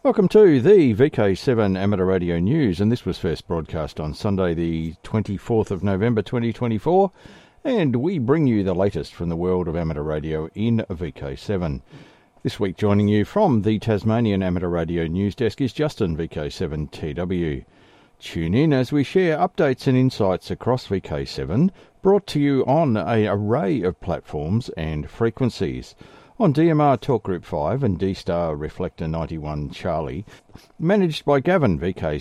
Welcome to the VK7 Amateur Radio News, and this was first broadcast on Sunday the 24th of November 2024, and we bring you the latest from the world of amateur radio in VK7. This week joining you from the Tasmanian Amateur Radio News Desk is Justin, VK7TW. Tune in as we share updates and insights across VK7, brought to you on an array of platforms and frequencies. On DMR Talk Group 5 and D-Star Reflector 91 Charlie, managed by Gavin,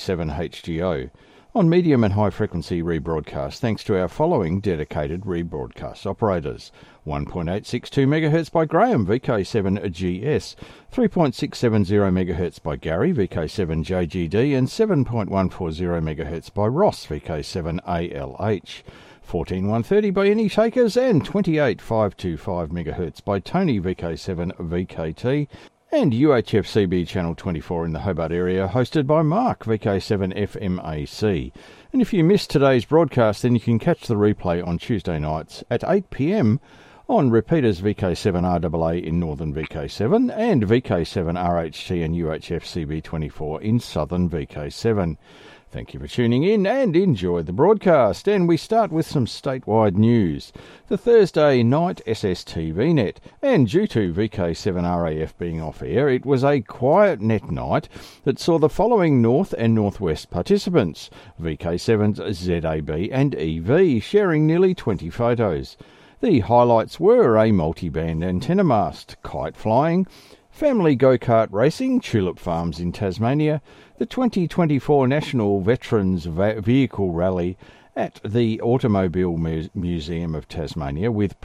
VK7HGO. On medium and high frequency rebroadcast, thanks to our following dedicated rebroadcast operators. 1.862 MHz by Graham, VK7GS, 3.670 MHz by Gary, VK7JGD, and 7.140 MHz by Ross, VK7ALH. 14130 by Any Takers and 28525 MHz by Tony, VK7VKT, and UHFCB Channel 24 in the Hobart area, hosted by Mark, VK7FMAC. And if you missed today's broadcast, then you can catch the replay on Tuesday nights at 8 p.m. on repeaters VK7RAA in northern VK7 and VK7RHT and UHFCB 24 in southern VK7. Thank you for tuning in and enjoy the broadcast. And we start with some statewide news. The Thursday night SSTV net, and due to VK7RAF being off air, it was a quiet net night that saw the following North and Northwest participants, VK7's ZAB and EV, sharing nearly 20 photos. The highlights were a multi-band antenna mast, kite flying, family go-kart racing, Tulip Farms in Tasmania, the 2024 National Veterans Vehicle Rally at the Automobile Museum of Tasmania with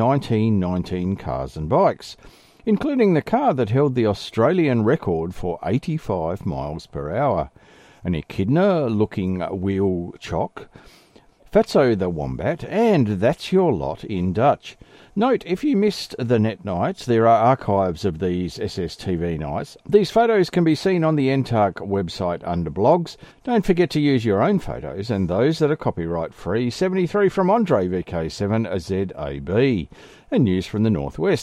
pre-1919 cars and bikes, including the car that held the Australian record for 85 miles per hour, an echidna-looking wheel chock, Fatso the Wombat, and That's Your Lot in Dutch. Note, if you missed the net nights, there are archives of these SSTV nights. These photos can be seen on the NTARC website under blogs. Don't forget to use your own photos and those that are copyright free. 73 from Andre, VK7ZAB. And news from the Northwest,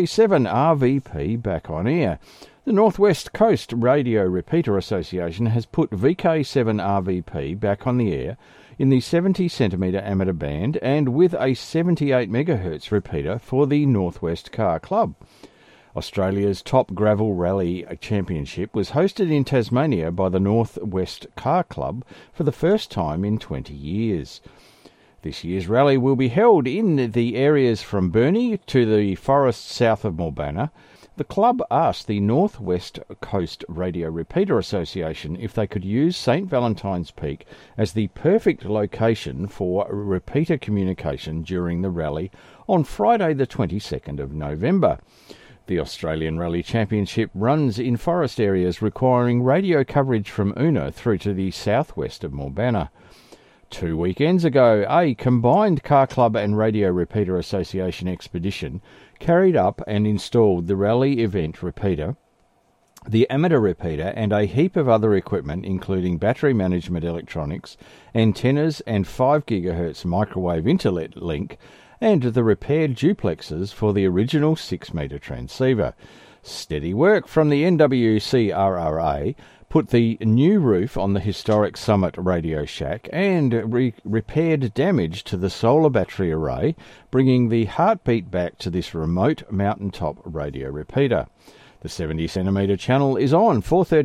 VK7RVP back on air. The Northwest Coast Radio Repeater Association has put VK7RVP back on the air in the 70cm amateur band and with a 78 MHz repeater for the Northwest Car Club. Australia's top gravel rally championship was hosted in Tasmania by the Northwest Car Club for the first time in 20 years. This year's rally will be held in the areas from Burnie to the forests south of Morbana. The club asked the North West Coast Radio Repeater Association if they could use St Valentine's Peak as the perfect location for repeater communication during the rally on Friday the 22nd of November. The Australian Rally Championship runs in forest areas requiring radio coverage from Una through to the southwest of Morbana. 2 weekends ago, a combined Car Club and Radio Repeater Association expedition carried up and installed the rally event repeater, the amateur repeater, and a heap of other equipment including battery management electronics, antennas and 5 GHz microwave interlink, and the repaired duplexes for the original 6-metre transceiver. Steady work from the NWCRRA put the new roof on the historic Summit Radio Shack and repaired damage to the solar battery array, bringing the heartbeat back to this remote mountaintop radio repeater. The 70cm channel is on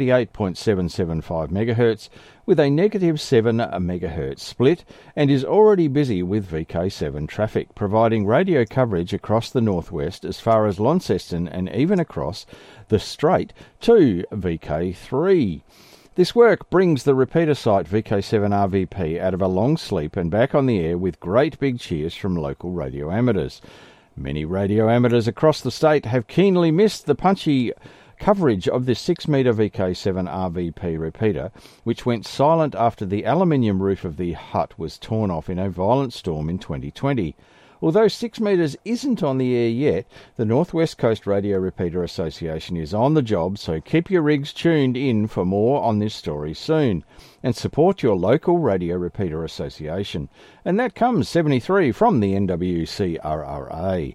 438.775 MHz with a negative 7 MHz split and is already busy with VK7 traffic, providing radio coverage across the northwest as far as Launceston and even across the Strait to VK3. This work brings the repeater site VK7RVP out of a long sleep and back on the air with great big cheers from local radio amateurs. Many radio amateurs across the state have keenly missed the punchy coverage of this 6-metre VK7RVP repeater, which went silent after the aluminium roof of the hut was torn off in a violent storm in 2020. Although 6 metres isn't on the air yet, the North West Coast Radio Repeater Association is on the job, so keep your rigs tuned in for more on this story soon. And support your local Radio Repeater Association. And that comes 73 from the NWCRRA.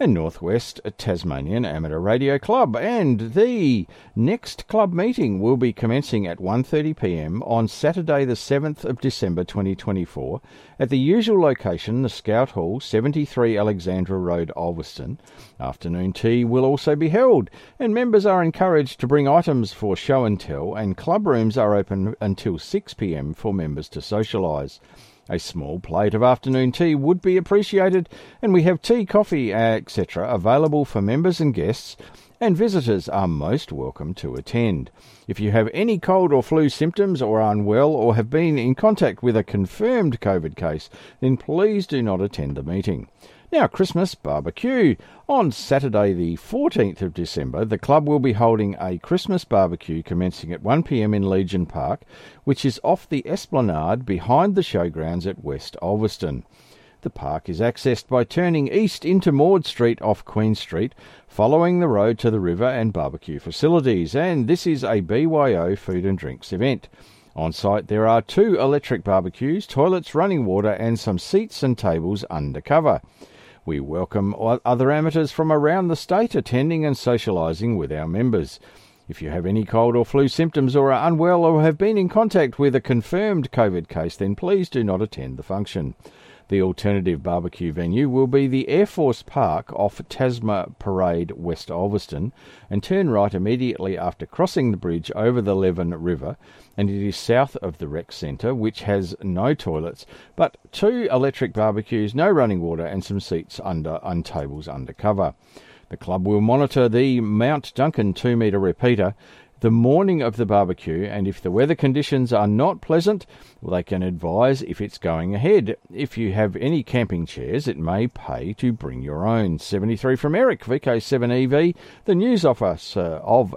and Northwest Tasmanian Amateur Radio Club. And the next club meeting will be commencing at 1:30 p.m. on Saturday the 7th of December 2024 at the usual location, the Scout Hall, 73 Alexandra Road, Ulverston. Afternoon tea will also be held, and members are encouraged to bring items for show and tell, and club rooms are open until 6 p.m. for members to socialise. A small plate of afternoon tea would be appreciated, and we have tea, coffee, etc. available for members and guests, and visitors are most welcome to attend. If you have any cold or flu symptoms or are unwell or have been in contact with a confirmed COVID case, then please do not attend the meeting. Now, Christmas barbecue. On Saturday the 14th of December, the club will be holding a Christmas barbecue commencing at 1 p.m. in Legion Park, which is off the Esplanade behind the showgrounds at West Ulverston. The park is accessed by turning east into Maud Street off Queen Street, following the road to the river and barbecue facilities, and this is a BYO food and drinks event. On site there are 2 electric barbecues, toilets, running water and some seats and tables under cover. We welcome other amateurs from around the state attending and socialising with our members. If you have any cold or flu symptoms or are unwell or have been in contact with a confirmed COVID case, then please do not attend the function. The alternative barbecue venue will be the Air Force Park off Tasma Parade, West Ulverston, and turn right immediately after crossing the bridge over the Leven River, and it is south of the rec centre, which has no toilets, but 2 electric barbecues, no running water and some seats and tables under cover. The club will monitor the Mount Duncan 2-metre repeater the morning of the barbecue, and if the weather conditions are not pleasant, they can advise if it's going ahead. If you have any camping chairs, it may pay to bring your own. 73 from Eric, VK7EV, the news office of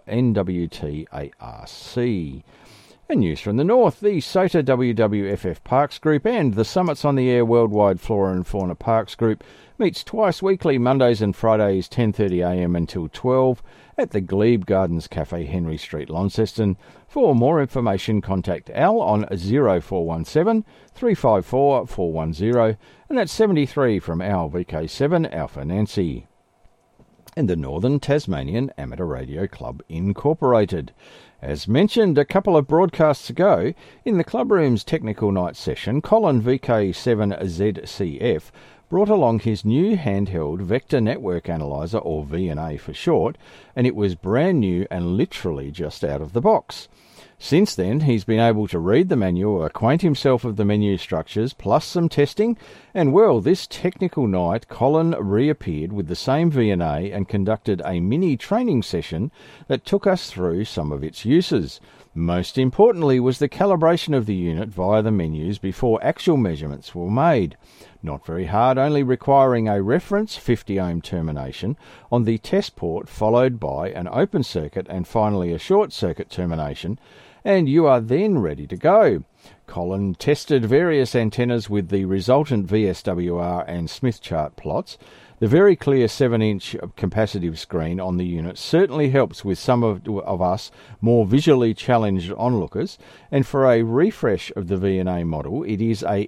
NWTARC. And news from the north, the SOTA WWFF Parks Group and the Summits on the Air Worldwide Flora and Fauna Parks Group meets twice weekly, Mondays and Fridays, 10:30am until 12 at the Glebe Gardens Cafe, Henry Street, Launceston. For more information, contact Al on 0417 354 410, and that's 73 from Al, VK7 Alpha Nancy. And the Northern Tasmanian Amateur Radio Club Incorporated. As mentioned a couple of broadcasts ago, in the Clubroom's Technical Night session, Colin VK7ZCF brought along his new handheld Vector Network Analyzer, or VNA for short, and it was brand new and literally just out of the box. Since then, he's been able to read the manual, acquaint himself with the menu structures, plus some testing, and well, this technical night, Colin reappeared with the same VNA and conducted a mini training session that took us through some of its uses. Most importantly was the calibration of the unit via the menus before actual measurements were made. Not very hard, only requiring a reference 50 ohm termination on the test port, followed by an open circuit and finally a short circuit termination, and you are then ready to go. Colin tested various antennas with the resultant VSWR and Smith chart plots. The very clear 7-inch capacitive screen on the unit certainly helps with some of us more visually challenged onlookers, and for a refresh of the VNA model, it is a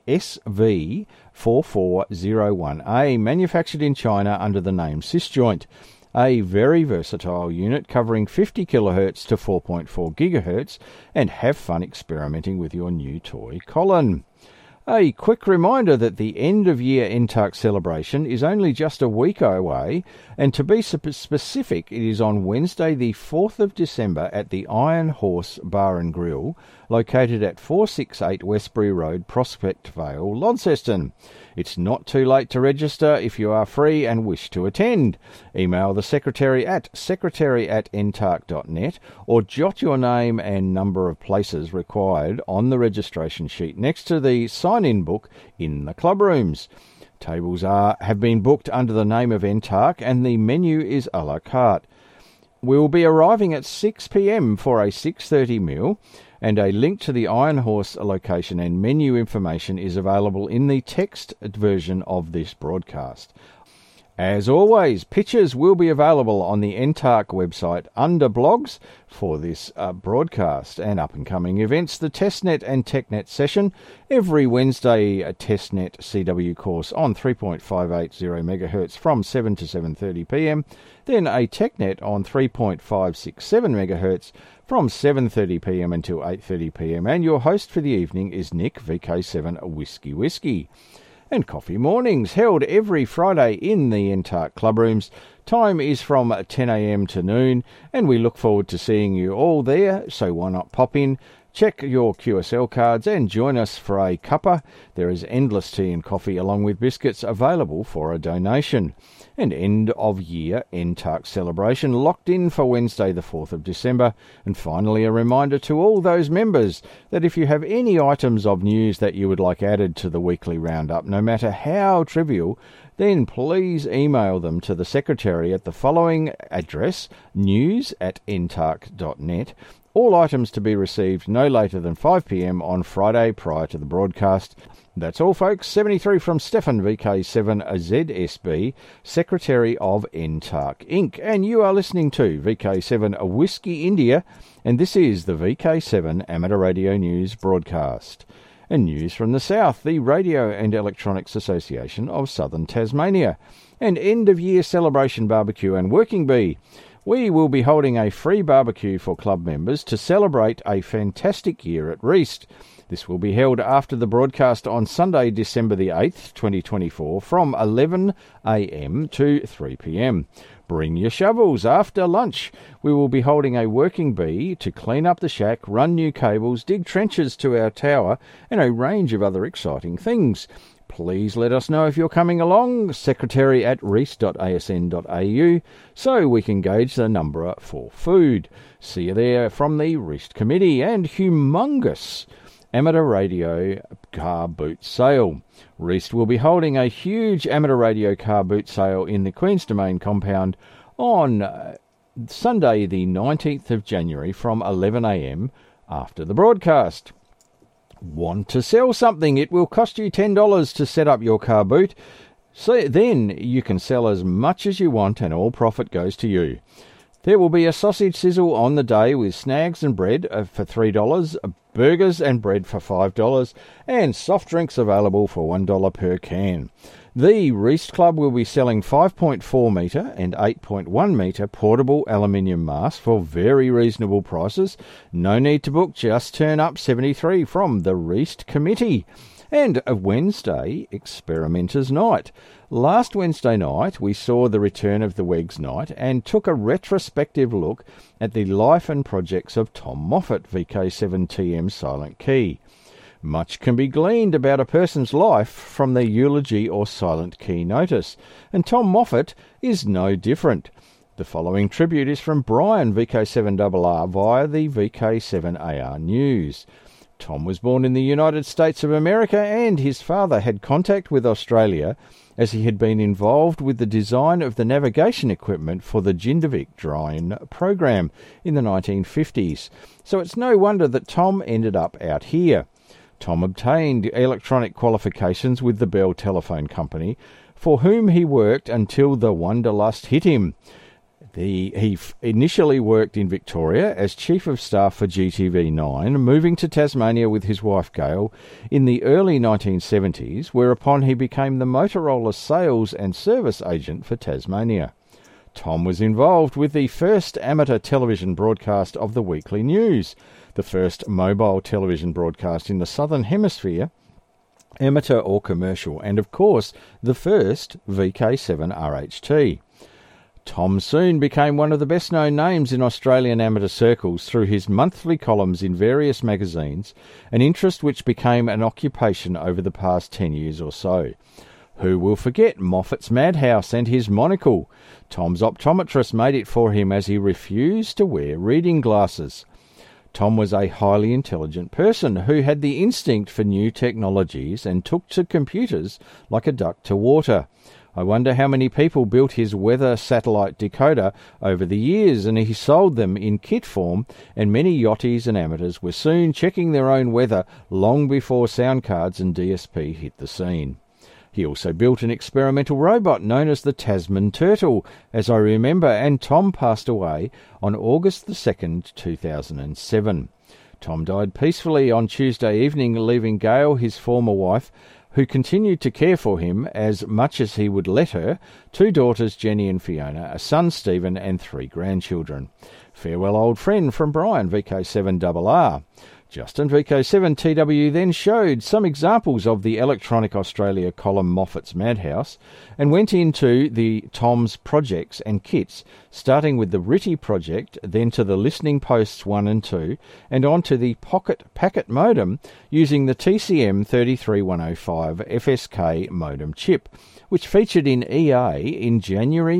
SV4401A, manufactured in China under the name Sysjoint. A very versatile unit covering 50 kHz to 4.4 GHz, and have fun experimenting with your new toy, Colin. A quick reminder that the end-of-year NTARC celebration is only just a week away, and to be specific, it is on Wednesday the 4th of December at the Iron Horse Bar and Grill, located at 468 Westbury Road, Prospect Vale, Launceston. It's not too late to register if you are free and wish to attend. Email the secretary at secretary@ntarc.net or jot your name and number of places required on the registration sheet next to the sign-in book in the club rooms. Tables have been booked under the name of NTARC, and the menu is a la carte. We will be arriving at 6 p.m. for a 6:30 meal, and a link to the Iron Horse location and menu information is available in the text version of this broadcast. As always, pictures will be available on the NTARC website under blogs for this broadcast and up-and-coming events. The TestNet and TechNet session every Wednesday, a TestNet CW course on 3.580 MHz from 7 to 7:30 p.m. Then a TechNet on 3.567 MHz from 7:30 p.m. until 8:30 p.m. And your host for the evening is Nick, VK7 Whiskey. And coffee mornings held every Friday in the NTARC clubrooms. Time is from 10 a.m. to noon, and we look forward to seeing you all there, so why not pop in, check your QSL cards and join us for a cuppa. There is endless tea and coffee along with biscuits available for a donation. And end of year NTARC celebration locked in for Wednesday the 4th of December. And finally a reminder to all those members that if you have any items of news that you would like added to the weekly roundup, no matter how trivial, then please email them to the secretary at the following address, news@ntarc.net. All items to be received no later than 5 p.m. on Friday prior to the broadcast. That's all, folks. 73 from Stefan, VK7ZSB, Secretary of NTARC Inc. And you are listening to VK7 Whiskey India, and this is the VK7 Amateur Radio News broadcast. And news from the south, the Radio and Electronics Association of Southern Tasmania. And end-of-year celebration barbecue and working bee. We will be holding a free barbecue for club members to celebrate a fantastic year at Reist. This will be held after the broadcast on Sunday, December the 8th, 2024, from 11 a.m. to 3 p.m. Bring your shovels after lunch. We will be holding a working bee to clean up the shack, run new cables, dig trenches to our tower, and a range of other exciting things. Please let us know if you're coming along, secretary@reist.asn.au, so we can gauge the number for food. See you there from the Reist Committee. And humongous amateur radio car boot sale. Reist will be holding a huge amateur radio car boot sale in the Queen's Domain compound on Sunday the 19th of January from 11 a.m. after the broadcast. Want to sell something? It will cost you $10 to set up your car boot. So then you can sell as much as you want and all profit goes to you. There will be a sausage sizzle on the day with snags and bread for $3, burgers and bread for $5, and soft drinks available for $1 per can. The Reist Club will be selling 5.4 metre and 8.1 metre portable aluminium masks for very reasonable prices. No need to book, just turn up. 73 from the Reist Committee. And a Wednesday Experimenters Night. Last Wednesday night we saw the return of the WEGS Night and took a retrospective look at the life and projects of Tom Moffat, VK7TM Silent Key. Much can be gleaned about a person's life from their eulogy or silent key notice, and Tom Moffat is no different. The following tribute is from Brian, VK7RR, via the VK7AR News. Tom was born in the United States of America, and his father had contact with Australia as he had been involved with the design of the navigation equipment for the Jindavik drone program in the 1950s. So it's no wonder that Tom ended up out here. Tom obtained electronic qualifications with the Bell Telephone Company, for whom he worked until the wanderlust hit him. He initially worked in Victoria as Chief of Staff for GTV9, moving to Tasmania with his wife Gail in the early 1970s, whereupon he became the Motorola sales and service agent for Tasmania. Tom was involved with the first amateur television broadcast of the weekly news, the first mobile television broadcast in the Southern Hemisphere, amateur or commercial, and of course the first VK7RHT. Tom soon became one of the best-known names in Australian amateur circles through his monthly columns in various magazines, an interest which became an occupation over the past 10 years or so. Who will forget Moffat's Madhouse and his monocle? Tom's optometrist made it for him as he refused to wear reading glasses. Tom was a highly intelligent person who had the instinct for new technologies and took to computers like a duck to water. I wonder how many people built his weather satellite decoder over the years, and he sold them in kit form, and many yachties and amateurs were soon checking their own weather long before sound cards and DSP hit the scene. He also built an experimental robot known as the Tasman Turtle, as I remember, and Tom passed away on August the 2nd, 2007. Tom died peacefully on Tuesday evening, leaving Gail, his former wife, who continued to care for him as much as he would let her, 2 daughters, Jenny and Fiona, a son, Stephen, and 3 grandchildren. Farewell, old friend, from Brian, VK7RR. Justin, VK7TW, then showed some examples of the Electronic Australia Colin Moffat's Madhouse and went into the Tom's projects and kits, starting with the RTTY project, then to the Listening Posts 1 and 2, and on to the Pocket Packet modem using the TCM 33105 FSK modem chip, which featured in EA in January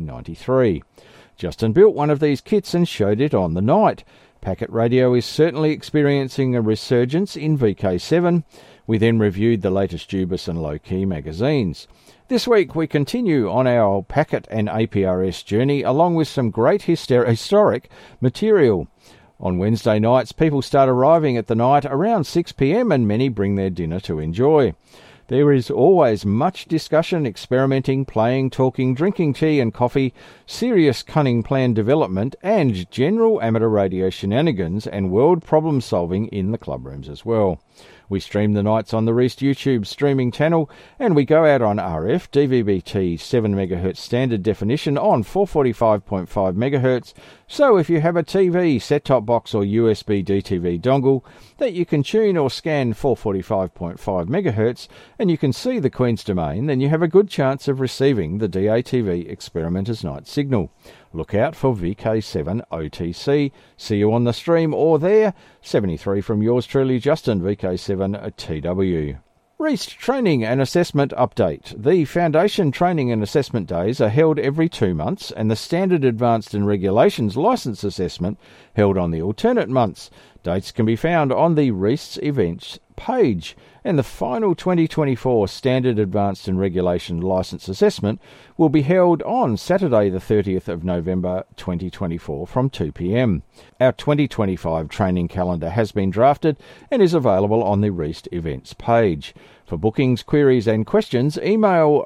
1993. Justin built one of these kits and showed it on the night. Packet radio is certainly experiencing a resurgence in VK7. We then reviewed the latest Jubis and Low Key magazines. This week we continue on our Packet and APRS journey along with some great historic material. On Wednesday nights, people start arriving at the night around 6 p.m. and many bring their dinner to enjoy. There is always much discussion, experimenting, playing, talking, drinking tea and coffee, serious cunning plan development, and general amateur radio shenanigans and world problem solving in the club rooms as well. We stream the nights on the Reist YouTube streaming channel, and we go out on RF, DVB-T 7 MHz standard definition on 445.5 MHz, so if you have a TV, set-top box or USB DTV dongle that you can tune or scan 445.5 MHz and you can see the Queen's Domain, then you have a good chance of receiving the DATV Experimenter's Night signal. Look out for VK7 OTC. See you on the stream or there. 73 from yours truly, Justin, VK7 TW. Reist Training and Assessment Update. The Foundation Training and Assessment Days are held every 2 months, and the Standard Advanced and Regulations Licence Assessment held on the alternate months. Dates can be found on the Reist's events page, and the final 2024 Standard Advanced and Regulation Licence Assessment will be held on Saturday the 30th of November 2024 from 2 p.m. Our 2025 training calendar has been drafted and is available on the Reist events page. For bookings, queries and questions, email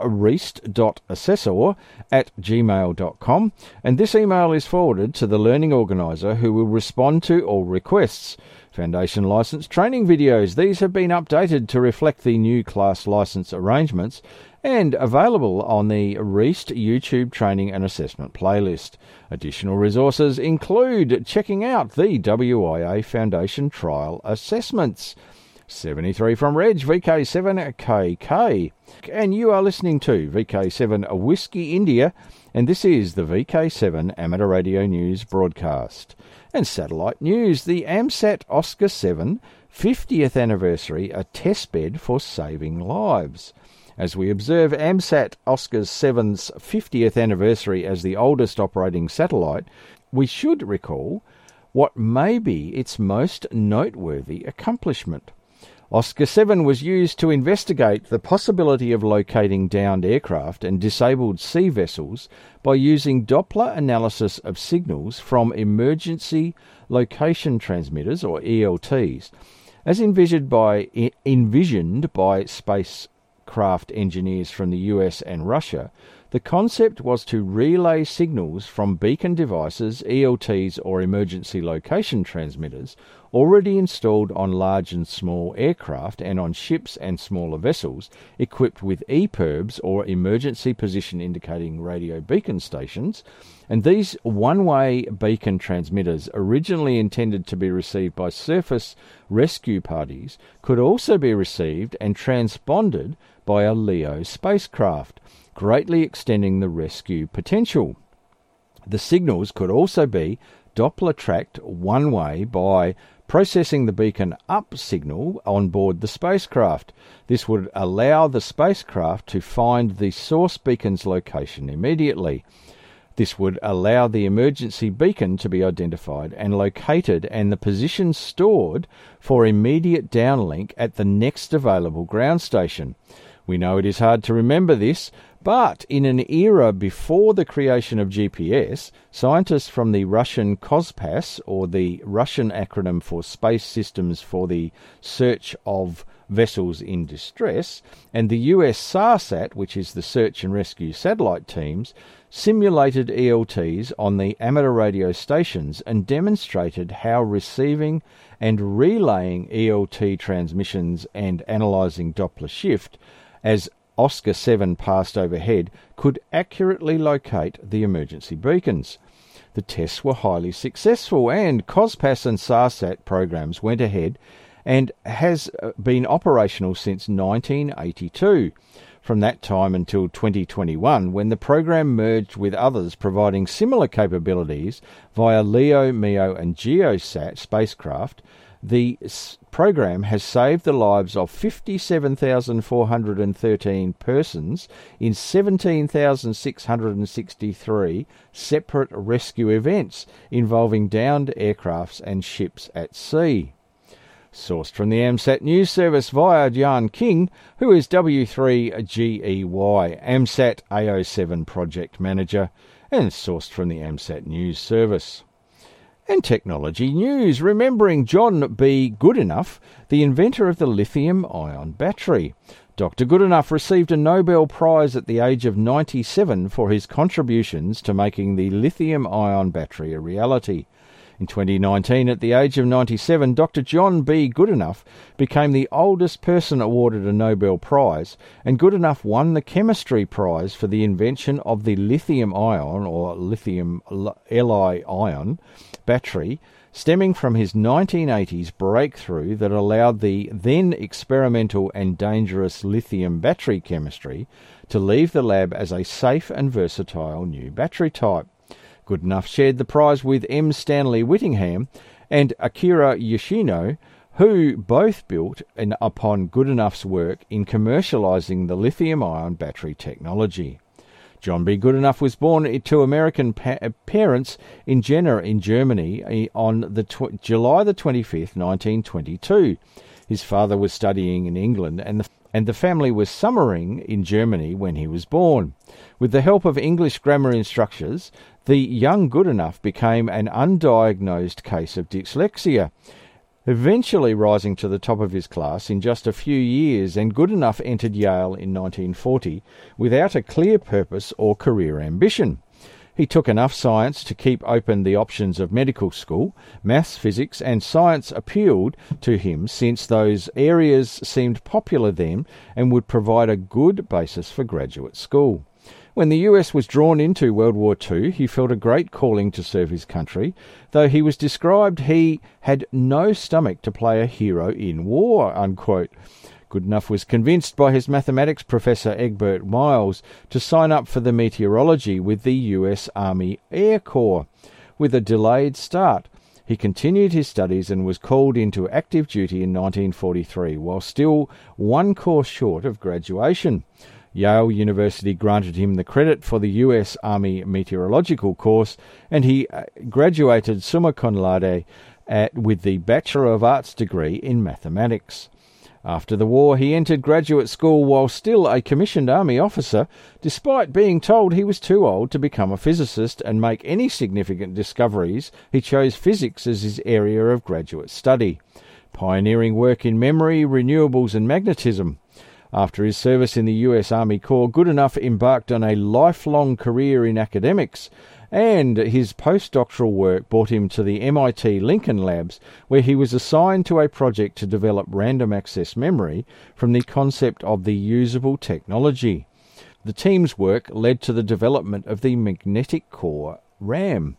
reist.assessor@gmail.com, and this email is forwarded to the learning organiser who will respond to all requests. Foundation licence training videos. These have been updated to reflect the new class licence arrangements and available on the Reist YouTube Training and Assessment playlist. Additional resources include checking out the WIA Foundation Trial Assessments. 73 from Reg, VK7KK. And you are listening to VK7 Whiskey India, and this is the VK7 Amateur Radio News broadcast. And satellite news, the AMSAT Oscar 7 50th anniversary, a testbed for saving lives. As we observe AMSAT Oscar 7's 50th anniversary as the oldest operating satellite, we should recall what may be its most noteworthy accomplishment. Oscar 7 was used to investigate the possibility of locating downed aircraft and disabled sea vessels by using Doppler analysis of signals from emergency location transmitters, or ELTs. As envisioned by spacecraft engineers from the US and Russia, the concept was to relay signals from beacon devices, ELTs or emergency location transmitters, already installed on large and small aircraft and on ships and smaller vessels equipped with EPIRBs or emergency position indicating radio beacon stations, and these one-way beacon transmitters, originally intended to be received by surface rescue parties, could also be received and transponded by a LEO spacecraft, greatly extending the rescue potential. The signals could also be Doppler tracked one way by processing the beacon up signal on board the spacecraft. This would allow the spacecraft to find the source beacon's location immediately. This would allow the emergency beacon to be identified and located and the position stored for immediate downlink at the next available ground station. We know it is hard to remember this, But in an era before the creation of GPS, scientists from the Russian Kospas, or the Russian acronym for Space Systems for the Search of Vessels in Distress, and the US SARSAT, which is the Search and Rescue Satellite teams, simulated ELTs on the amateur radio stations and demonstrated how receiving and relaying ELT transmissions and analysing Doppler shift as Oscar 7 passed overhead could accurately locate the emergency beacons. The tests were highly successful, and COSPAS and SARSAT programs went ahead and has been operational since 1982. From that time until 2021, when the program merged with others providing similar capabilities via LEO, MEO and GeoSat spacecraft, the program has saved the lives of 57,413 persons in 17,663 separate rescue events involving downed aircrafts and ships at sea. Sourced from the AMSAT News Service via Jan King, who is W3GEY, AMSAT AO7 Project Manager, and sourced from the AMSAT News Service. And technology news, remembering John B. Goodenough, the inventor of the lithium-ion battery. Dr. Goodenough received a Nobel Prize at the age of 97 for his contributions to making the lithium-ion battery a reality. In 2019, at the age of 97, Dr. John B. Goodenough became the oldest person awarded a Nobel Prize, and Goodenough won the Chemistry Prize for the invention of the lithium-ion, or lithium Li-ion, battery, stemming from his 1980s breakthrough that allowed the then experimental and dangerous lithium battery chemistry to leave the lab as a safe and versatile new battery type. Goodenough shared the prize with M. Stanley Whittingham and Akira Yoshino, who both built upon Goodenough's work in commercializing the lithium-ion battery technology. John B. Goodenough was born to American parents in Jena in Germany on July the 25th, 1922. His father was studying in England, and the family was summering in Germany when he was born. With the help of English grammar instructors, the young Goodenough became an undiagnosed case of dyslexia, eventually rising to the top of his class in just a few years, and Goodenough entered Yale in 1940 without a clear purpose or career ambition. He took enough science to keep open the options of medical school. Maths, physics and science appealed to him since those areas seemed popular then and would provide a good basis for graduate school. When the US was drawn into World War II, he felt a great calling to serve his country, though he was described he had no stomach to play a hero in war, unquote. Goodenough was convinced by his mathematics professor Egbert Miles to sign up for the meteorology with the US Army Air Corps. With a delayed start, he continued his studies and was called into active duty in 1943, while still one course short of graduation. Yale University granted him the credit for the US Army meteorological course, and he graduated summa cum laude with the Bachelor of Arts degree in mathematics. After the war, he entered graduate school while still a commissioned army officer, despite being told he was too old to become a physicist and make any significant discoveries. He chose physics as his area of graduate study. Pioneering work in memory, renewables and magnetism. After his service in the US Army Corps, Goodenough embarked on a lifelong career in academics, and his postdoctoral work brought him to the MIT Lincoln Labs, where he was assigned to a project to develop random access memory from the concept of the usable technology. The team's work led to the development of the magnetic core RAM.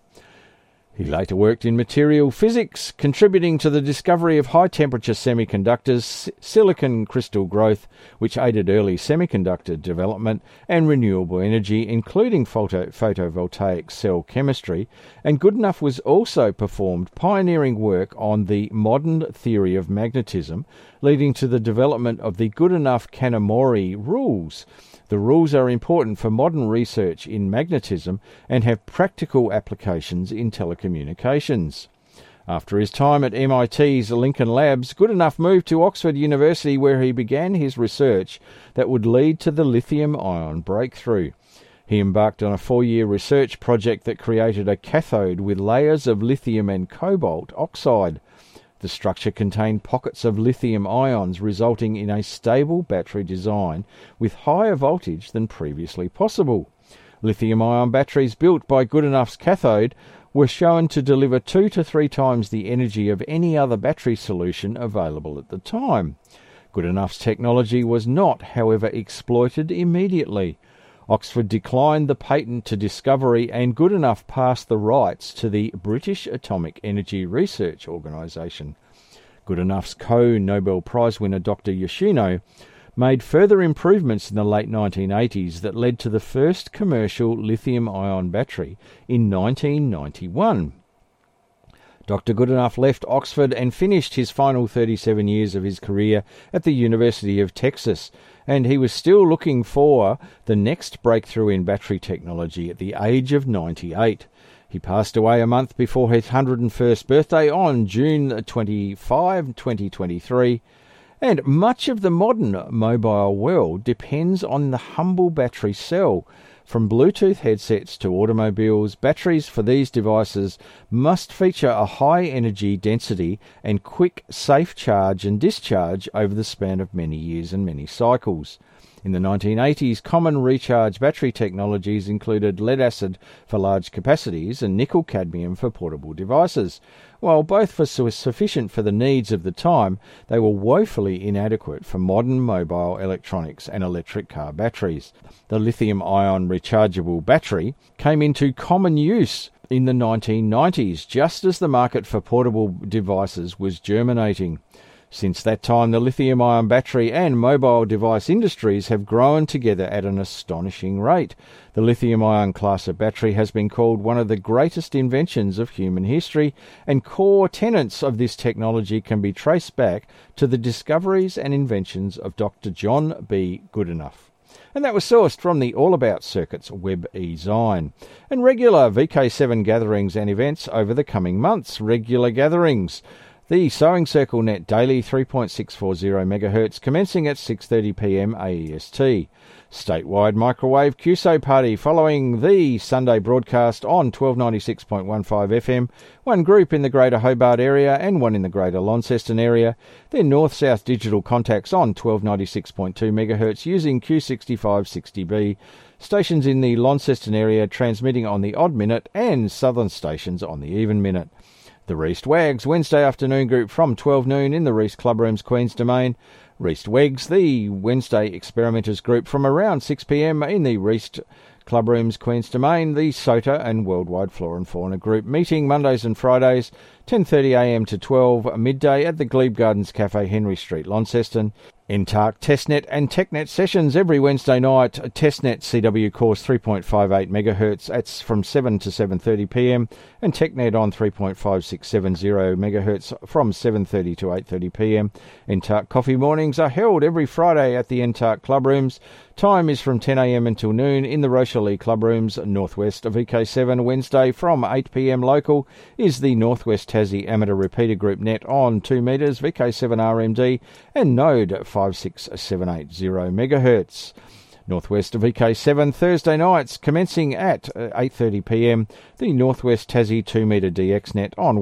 He later worked in material physics, contributing to the discovery of high-temperature semiconductors, silicon crystal growth, which aided early semiconductor development, and renewable energy, including photovoltaic cell chemistry, and Goodenough was also performed pioneering work on the modern theory of magnetism, leading to the development of the Goodenough-Kanamori rules. The rules are important for modern research in magnetism and have practical applications in telecommunications. After his time at MIT's Lincoln Labs, Goodenough moved to Oxford University, where he began his research that would lead to the lithium-ion breakthrough. He embarked on a 4-year research project that created a cathode with layers of lithium and cobalt oxide. The structure contained pockets of lithium ions, resulting in a stable battery design with higher voltage than previously possible. Lithium-ion batteries built by Goodenough's cathode were shown to deliver 2 to 3 times the energy of any other battery solution available at the time. Goodenough's technology was not, however, exploited immediately. Oxford declined the patent to discovery, and Goodenough passed the rights to the British Atomic Energy Research Organisation. Goodenough's co-Nobel Prize winner Dr. Yoshino made further improvements in the late 1980s that led to the first commercial lithium-ion battery in 1991. Dr. Goodenough left Oxford and finished his final 37 years of his career at the University of Texas, and he was still looking for the next breakthrough in battery technology at the age of 98. He passed away a month before his 101st birthday on June 25, 2023, and much of the modern mobile world depends on the humble battery cell. From Bluetooth headsets to automobiles, batteries for these devices must feature a high energy density and quick, safe charge and discharge over the span of many years and many cycles. In the 1980s, common recharge battery technologies included lead-acid for large capacities and nickel-cadmium for portable devices. While both were sufficient for the needs of the time, they were woefully inadequate for modern mobile electronics and electric car batteries. The lithium-ion rechargeable battery came into common use in the 1990s, just as the market for portable devices was germinating. Since that time, the lithium-ion battery and mobile device industries have grown together at an astonishing rate. The lithium-ion class of battery has been called one of the greatest inventions of human history, and core tenets of this technology can be traced back to the discoveries and inventions of Dr. John B. Goodenough. And that was sourced from the All About Circuits web e-zine. And regular VK7 gatherings and events over the coming months. Regular gatherings. The Sewing Circle Net Daily 3.640 MHz commencing at 6:30 p.m. AEST. Statewide Microwave QSO Party following the Sunday broadcast on 1296.15 FM, one group in the Greater Hobart area and one in the Greater Launceston area. Then North-South Digital Contacts on 1296.2 MHz using Q6560B. Stations in the Launceston area transmitting on the odd minute and southern stations on the even minute. The Reist Wags Wednesday afternoon group from 12 noon in the Reist Clubrooms, Queen's Domain. Reist Wags, the Wednesday experimenters group from around 6 p.m. in the Reist Clubrooms, Queen's Domain. The SOTA and Worldwide Flora and Fauna group meeting Mondays and Fridays, 10:30 a.m. to 12 midday at the Glebe Gardens Cafe, Henry Street, Launceston. NTARC Testnet and TechNet sessions every Wednesday night. Testnet CW course 3.58 MHz at from 7 to 7:30 p.m. and TechNet on 3.5670 MHz from 7:30 to 8:30 p.m. NTARC coffee mornings are held every Friday at the NTARC Clubrooms. Time is from 10 a.m. until noon in the Rochelle Clubrooms, northwest of VK7. Wednesday from 8 p.m. local is the Northwest Tassie Amateur Repeater Group Net on 2 metres, VK7 RMD and Node 56780 MHz. Northwest of VK7 Thursday nights commencing at 8:30 p.m. the Northwest Tassie 2 metre DX net on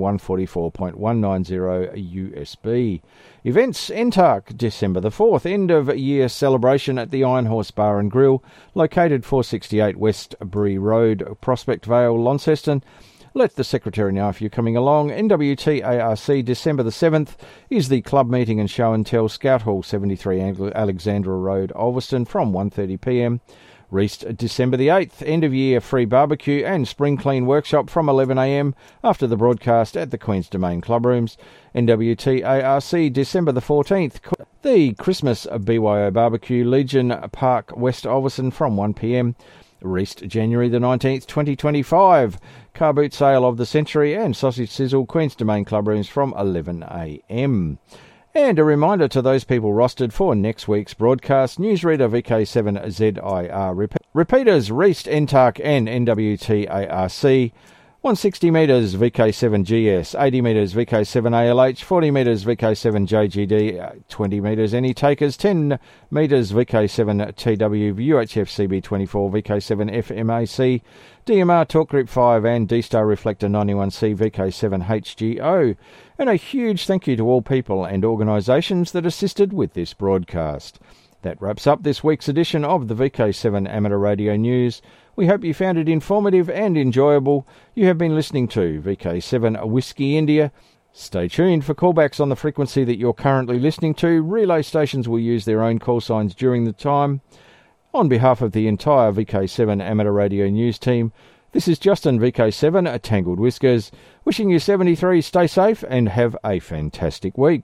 144.190 USB. Events NTARC December the 4th, end of year celebration at the Iron Horse Bar and Grill, located 468 West Bree Road, Prospect Vale, Launceston. Let the Secretary know if you're coming along. NWTARC December the 7th is the club meeting and show and tell, Scout Hall 73 Alexandra Road, Ulverston from 1:30 p.m. Reist December the 8th, end of year free barbecue and spring clean workshop from 11 a.m. after the broadcast at the Queen's Domain Clubrooms. NWTARC December the 14th, the Christmas BYO barbecue, Legion Park, West Ulverston from 1 p.m. Reist January the 19th, 2025. Car boot sale of the century and sausage sizzle, Queen's Domain Clubrooms from 11 a.m. And a reminder to those people rostered for next week's broadcast, newsreader VK7ZIR repeaters, Reist, NTARC and NWTARC 160 metres VK7GS, 80 metres VK7ALH, 40 metres VK7JGD, 20 metres Any Takers, 10 metres VK7TW, UHF CB24, VK7FMAC, DMR Talk Group 5 and D-Star Reflector 91C VK7HGO. And a huge thank you to all people and organisations that assisted with this broadcast. That wraps up this week's edition of the VK7 Amateur Radio News. We hope you found it informative and enjoyable. You have been listening to VK7 Whiskey India. Stay tuned for callbacks on the frequency that you're currently listening to. Relay stations will use their own call signs during the time. On behalf of the entire VK7 Amateur Radio News team, this is Justin, VK7 Tangled Whiskers, wishing you 73, stay safe and have a fantastic week.